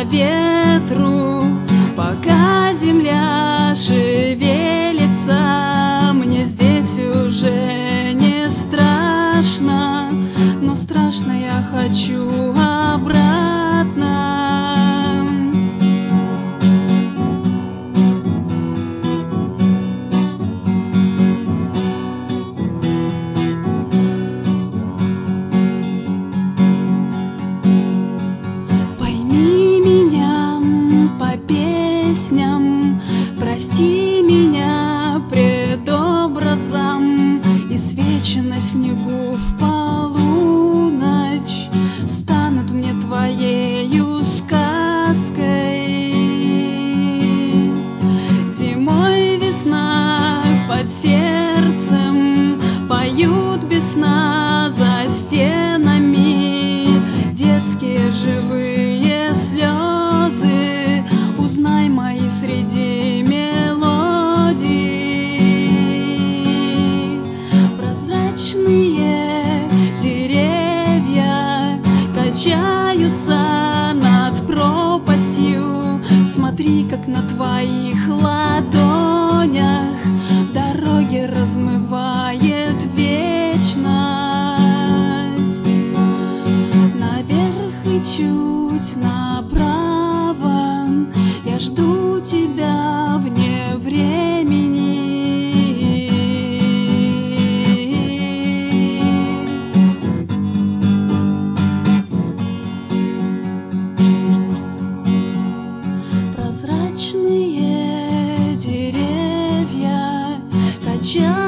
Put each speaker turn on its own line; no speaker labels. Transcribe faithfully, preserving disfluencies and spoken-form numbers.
ветру, пока земля шевелится. Мне здесь уже не страшно, но страшно я хочу обратно. Пойми меня по песням, прости меня пред образом, и свечи на снегу в полуночь станут мне твоею сказкой. Зимой весна под сердцем поют без сна за стенами детские живые слезы. Узнай мои среди мелодий. Прозрачные деревья качаются над пропастью. Смотри, как на твоих ладонях дороги размывает вечность. Наверх и чуть направо я жду тебя вне времени. Прозрачные деревья качаются